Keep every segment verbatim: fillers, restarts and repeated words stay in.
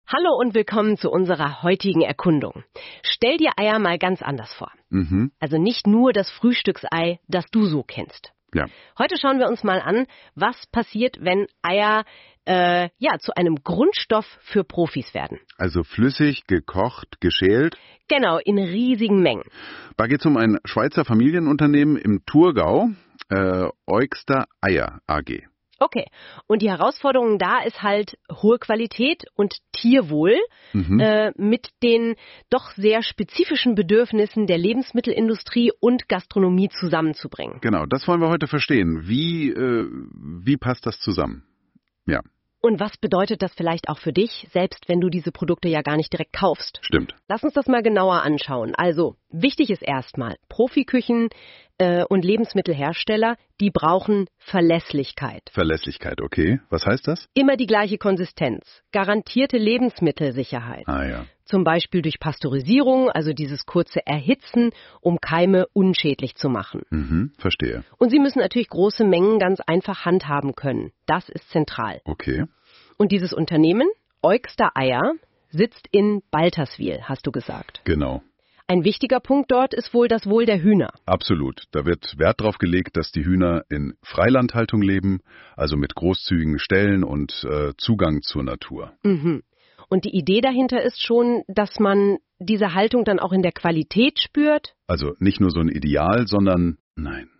Hallo und willkommen zu unserer heutigen Erkundung. Stell dir Eier mal ganz anders vor. Mhm. Also nicht nur das Frühstücksei, das du so kennst. Ja. Heute schauen wir uns mal an, was passiert, wenn Eier äh, ja zu einem Grundstoff für Profis werden. Also flüssig, gekocht, geschält. Genau, in riesigen Mengen. Da geht es um ein Schweizer Familienunternehmen im Thurgau, äh, Eugster Eier A G. Okay, und die Herausforderung da ist halt hohe Qualität und Tierwohl Mhm. äh, mit den doch sehr spezifischen Bedürfnissen der Lebensmittelindustrie und Gastronomie zusammenzubringen. Genau, das wollen wir heute verstehen. Wie, äh, wie passt das zusammen? Ja, Und was bedeutet das vielleicht auch für dich, selbst wenn du diese Produkte ja gar nicht direkt kaufst? stimmt. Lass uns das mal genauer anschauen. Also, wichtig ist erstmal, Profiküchen äh, und Lebensmittelhersteller, die brauchen Verlässlichkeit. Verlässlichkeit, okay. Was heißt das? Immer die gleiche Konsistenz, garantierte Lebensmittelsicherheit. Ah ja. Zum Beispiel durch Pasteurisierung, also dieses kurze Erhitzen, um Keime unschädlich zu machen. Mhm, verstehe. Und sie müssen natürlich große Mengen ganz einfach handhaben können. Das ist zentral. Okay. Und dieses Unternehmen, Eugster Eier, sitzt in Balterswil, hast du gesagt. Genau. Ein wichtiger Punkt dort ist wohl das Wohl der Hühner. Absolut. Da wird Wert darauf gelegt, dass die Hühner in Freilandhaltung leben, also mit großzügigen Ställen und äh, Zugang zur Natur. Mhm. Und die Idee dahinter ist schon, dass man diese Haltung dann auch in der Qualität spürt. Also nicht nur so ein Ideal, sondern nein.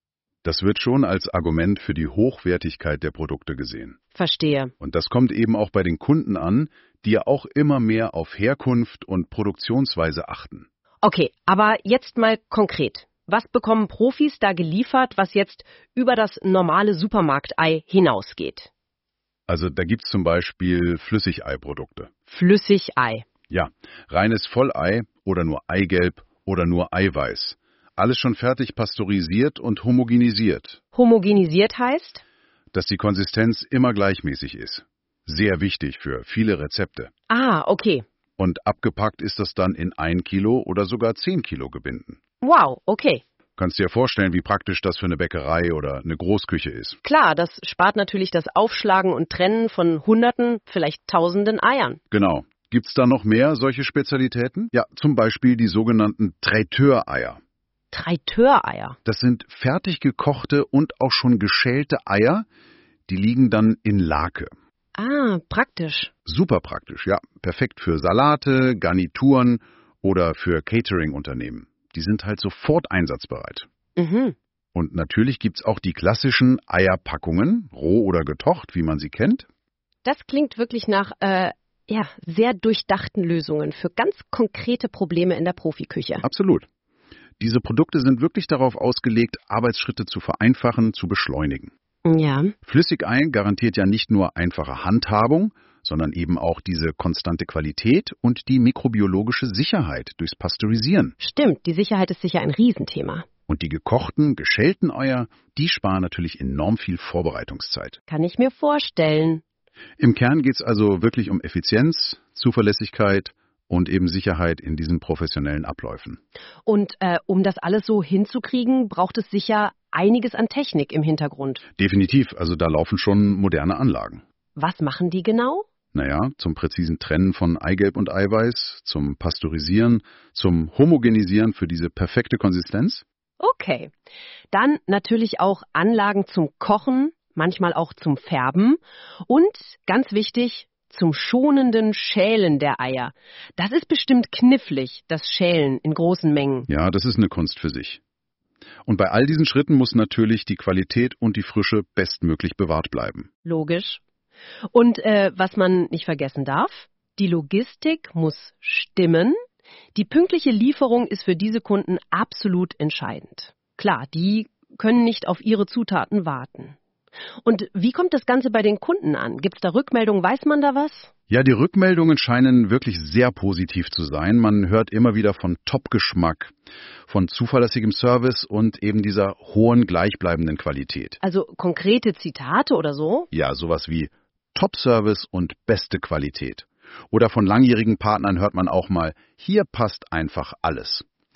Das wird schon als Argument für die Hochwertigkeit der Produkte gesehen. Verstehe. Und das kommt eben auch bei den Kunden an, die ja auch immer mehr auf Herkunft und Produktionsweise achten. Okay, aber jetzt mal konkret. Was bekommen Profis da geliefert, was jetzt über das normale Supermarktei hinausgeht? Also da gibt's zum Beispiel Flüssigeiprodukte. Flüssigei. Ja, reines Vollei oder nur Eigelb oder nur Eiweiß. Alles schon fertig pasteurisiert und homogenisiert, Homogenisiert heißt? dass die Konsistenz immer gleichmäßig ist. Sehr wichtig für viele Rezepte. Ah, okay. Und abgepackt ist das dann in ein Kilo oder sogar zehn Kilo Gebinden. Wow, okay. Kannst dir vorstellen, wie praktisch das für eine Bäckerei oder eine Großküche ist. Klar, das spart natürlich das Aufschlagen und Trennen von Hunderten, vielleicht Tausenden Eiern. Genau. Gibt's da noch mehr solche Spezialitäten? Ja, zum Beispiel die sogenannten Traiteur-Eier. Traiteureier. Das sind fertig gekochte und auch schon geschälte Eier, die liegen dann in Lake. Ah, praktisch. Super praktisch, ja. Perfekt für Salate, Garnituren oder für Catering-Unternehmen. Die sind halt sofort einsatzbereit. Mhm. Und natürlich gibt's auch die klassischen Eierpackungen, roh oder getocht, wie man sie kennt. Das klingt wirklich nach äh, ja, sehr durchdachten Lösungen für ganz konkrete Probleme in der Profiküche. Absolut. Diese Produkte sind wirklich darauf ausgelegt, Arbeitsschritte zu vereinfachen, zu beschleunigen. Ja. Flüssigei garantiert ja nicht nur einfache Handhabung, sondern eben auch diese konstante Qualität und die mikrobiologische Sicherheit durchs Pasteurisieren. Stimmt, die Sicherheit ist sicher ein Riesenthema. Und die gekochten, geschälten Eier, die sparen natürlich enorm viel Vorbereitungszeit. Kann ich mir vorstellen. Im Kern geht es also wirklich um Effizienz, Zuverlässigkeit und eben Sicherheit in diesen professionellen Abläufen. Und äh, um das alles so hinzukriegen, braucht es sicher einiges an Technik im Hintergrund. Definitiv, also da laufen schon moderne Anlagen. Was machen die genau? Naja, zum präzisen Trennen von Eigelb und Eiweiß, zum Pasteurisieren, zum Homogenisieren für diese perfekte Konsistenz. Okay. Dann natürlich auch Anlagen zum Kochen, manchmal auch zum Färben und, ganz wichtig, zum schonenden Schälen der Eier. Das ist bestimmt knifflig, das Schälen in großen Mengen. Ja, das ist eine Kunst für sich. Und bei all diesen Schritten muss natürlich die Qualität und die Frische bestmöglich bewahrt bleiben. Logisch. Und äh, was man nicht vergessen darf, die Logistik muss stimmen. Die pünktliche Lieferung ist für diese Kunden absolut entscheidend. Klar, die können nicht auf ihre Zutaten warten. Und wie kommt das Ganze bei den Kunden an? Gibt es da Rückmeldungen? Weiß man da was? Ja, die Rückmeldungen scheinen wirklich sehr positiv zu sein. Man hört immer wieder von Top-Geschmack, von zuverlässigem Service und eben dieser hohen, gleichbleibenden Qualität. Also konkrete Zitate oder so? Ja, sowas wie Top-Service und beste Qualität. Oder von langjährigen Partnern hört man auch mal, hier passt einfach alles.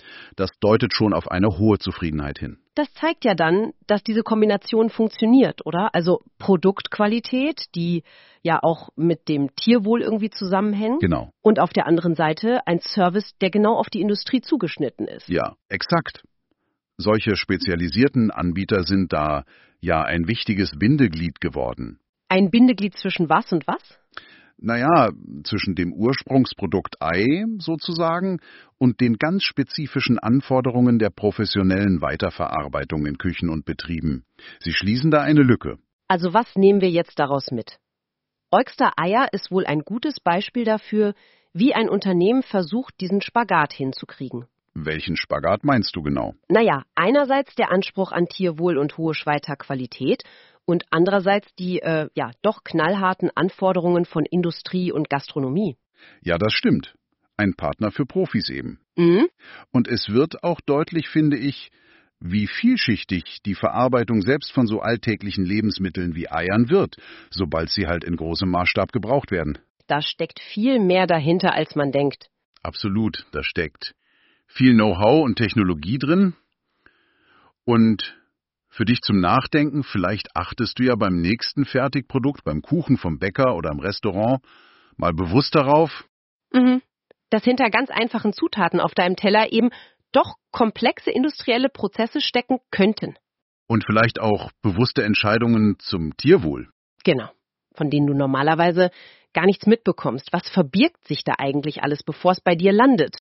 Das deutet schon auf eine hohe Zufriedenheit hin. Das zeigt ja dann, dass diese Kombination funktioniert, oder? Also Produktqualität, die ja auch mit dem Tierwohl irgendwie zusammenhängt. Genau. Und auf der anderen Seite ein Service, der genau auf die Industrie zugeschnitten ist. Ja, exakt. Solche spezialisierten Anbieter sind da ja ein wichtiges Bindeglied geworden. Ein Bindeglied zwischen was und was? Naja, zwischen dem Ursprungsprodukt Ei sozusagen und den ganz spezifischen Anforderungen der professionellen Weiterverarbeitung in Küchen und Betrieben. Sie schließen da eine Lücke. Also was nehmen wir jetzt daraus mit? Eugster Eier ist wohl ein gutes Beispiel dafür, wie ein Unternehmen versucht, diesen Spagat hinzukriegen. Welchen Spagat meinst du genau? Naja, einerseits der Anspruch an Tierwohl und hohe Schweizer Qualität und andererseits die, äh, ja, doch knallharten Anforderungen von Industrie und Gastronomie. Ja, das stimmt. Ein Partner für Profis eben. Mhm. Und es wird auch deutlich, finde ich, wie vielschichtig die Verarbeitung selbst von so alltäglichen Lebensmitteln wie Eiern wird, sobald sie halt in großem Maßstab gebraucht werden. Da steckt viel mehr dahinter, als man denkt. Absolut, da steckt viel Know-how und Technologie drin. Und für dich zum Nachdenken, vielleicht achtest du ja beim nächsten Fertigprodukt, beim Kuchen vom Bäcker oder im Restaurant, mal bewusst darauf, Mhm. Dass hinter ganz einfachen Zutaten auf deinem Teller eben doch komplexe industrielle Prozesse stecken könnten. und vielleicht auch bewusste Entscheidungen zum Tierwohl. Genau. Von denen du normalerweise gar nichts mitbekommst. Was verbirgt sich da eigentlich alles, bevor es bei dir landet?